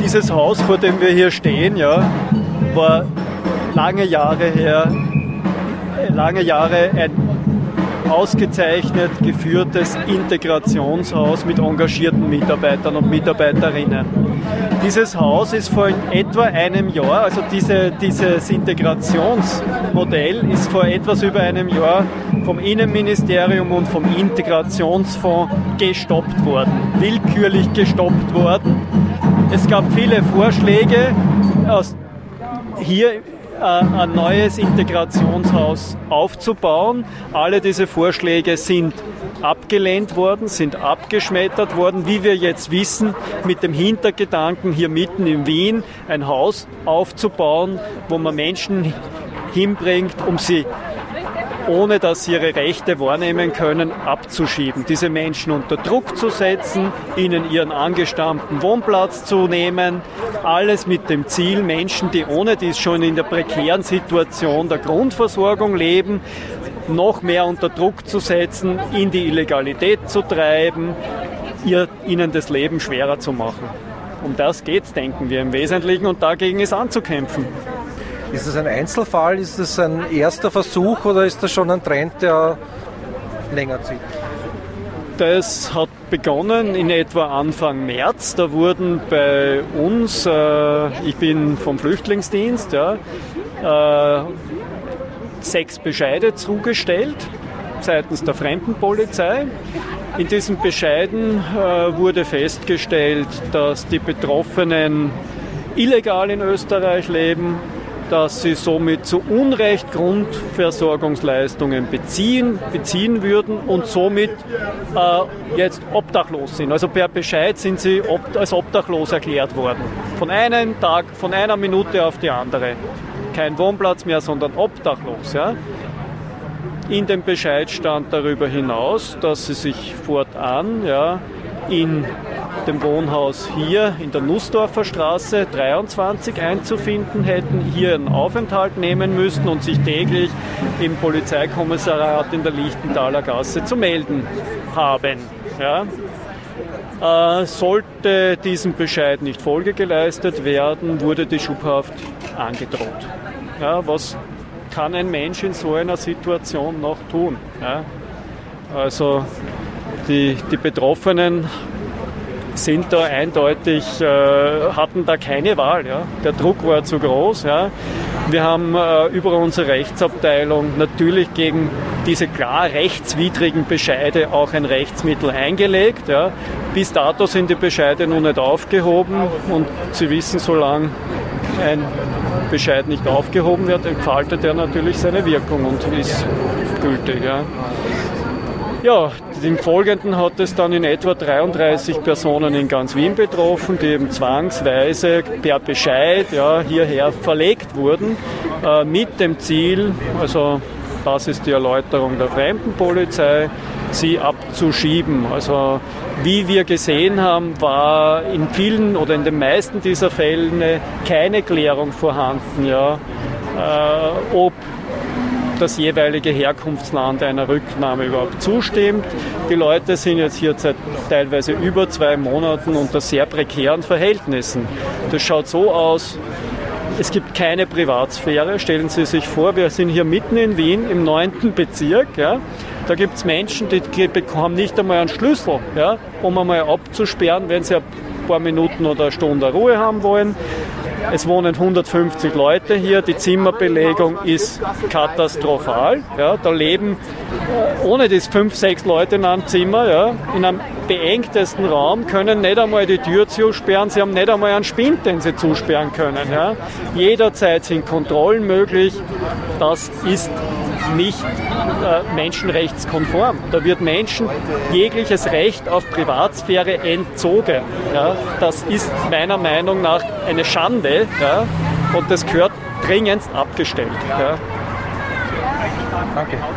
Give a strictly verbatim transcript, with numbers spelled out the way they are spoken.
Dieses Haus, vor dem wir hier stehen, ja, war lange Jahre her, lange Jahre ein ausgezeichnet geführtes Integrationshaus mit engagierten Mitarbeitern und Mitarbeiterinnen. Dieses Haus ist vor etwa einem Jahr, also diese, dieses Integrationsmodell ist vor etwas über einem Jahr vom Innenministerium und vom Integrationsfonds gestoppt worden, willkürlich gestoppt worden. Es gab viele Vorschläge, aus hier ein neues Integrationshaus aufzubauen. Alle diese Vorschläge sind abgelehnt worden, sind abgeschmettert worden, wie wir jetzt wissen, mit dem Hintergedanken, hier mitten in Wien ein Haus aufzubauen, wo man Menschen hinbringt, um sie, ohne dass sie ihre Rechte wahrnehmen können, abzuschieben. Diese Menschen unter Druck zu setzen, ihnen ihren angestammten Wohnplatz zu nehmen, alles mit dem Ziel, Menschen, die ohne dies schon in der prekären Situation der Grundversorgung leben, noch mehr unter Druck zu setzen, in die Illegalität zu treiben, ihr, ihnen das Leben schwerer zu machen. Um das geht es, denken wir im Wesentlichen, und dagegen ist anzukämpfen. Ist das ein Einzelfall, ist das ein erster Versuch oder ist das schon ein Trend, der länger zieht? Das hat begonnen in etwa Anfang März. Da wurden bei uns, äh, ich bin vom Flüchtlingsdienst, ja, äh, sechs Bescheide zugestellt seitens der Fremdenpolizei. In diesen Bescheiden äh, wurde festgestellt, dass die Betroffenen illegal in Österreich leben, dass sie somit zu Unrecht Grundversorgungsleistungen beziehen, beziehen würden und somit äh, jetzt obdachlos sind. Also per Bescheid sind sie ob, als obdachlos erklärt worden. Von einem Tag, von einer Minute auf die andere. Kein Wohnplatz mehr, sondern obdachlos. Ja. In dem Bescheid stand darüber hinaus, dass sie sich fortan ja, in dem Wohnhaus hier in der Nussdorfer Straße dreiundzwanzig einzufinden hätten, hier einen Aufenthalt nehmen müssten und sich täglich im Polizeikommissariat in der Lichtenthaler Gasse zu melden haben. Ja. Äh, sollte diesem Bescheid nicht Folge geleistet werden, wurde die Schubhaft angedroht. Ja, was kann ein Mensch in so einer Situation noch tun? Ja. Also die, die Betroffenen sind da eindeutig, äh, hatten da keine Wahl. Ja. Der Druck war zu groß. Ja. Wir haben äh, über unsere Rechtsabteilung natürlich gegen diese klar rechtswidrigen Bescheide auch ein Rechtsmittel eingelegt. Ja. Bis dato sind die Bescheide noch nicht aufgehoben und Sie wissen, solange ein Bescheid nicht aufgehoben wird, entfaltet er natürlich seine Wirkung und ist gültig. Ja. Ja, im Folgenden hat es dann in etwa dreiunddreißig Personen in ganz Wien betroffen, die eben zwangsweise per Bescheid ja, hierher verlegt wurden, äh, mit dem Ziel, also das ist die Erläuterung der Fremdenpolizei, sie abzuschieben. Also wie wir gesehen haben, war in vielen oder in den meisten dieser Fälle keine Klärung vorhanden, ja, äh, ob das jeweilige Herkunftsland einer Rücknahme überhaupt zustimmt. Die Leute sind jetzt hier seit teilweise über zwei Monaten unter sehr prekären Verhältnissen. Das schaut so aus, es gibt keine Privatsphäre. Stellen Sie sich vor, wir sind hier mitten in Wien im neunten Bezirk. Ja. Da gibt es Menschen, die bekommen nicht einmal einen Schlüssel, ja, um einmal abzusperren, wenn sie ein paar Minuten oder eine Stunde Ruhe haben wollen. Es wohnen hundertfünfzig Leute hier, die Zimmerbelegung ist katastrophal. Ja, da leben ohne das fünf, sechs Leute in einem Zimmer, ja, in einem beengtesten Raum, können nicht einmal die Tür zusperren, sie haben nicht einmal einen Spind, den sie zusperren können. Ja. Jederzeit sind Kontrollen möglich, das ist nicht äh, menschenrechtskonform. Da wird Menschen jegliches Recht auf Privatsphäre entzogen. Ja. Das ist meiner Meinung nach eine Schande, ja, und das gehört dringendst abgestellt. Ja. Danke.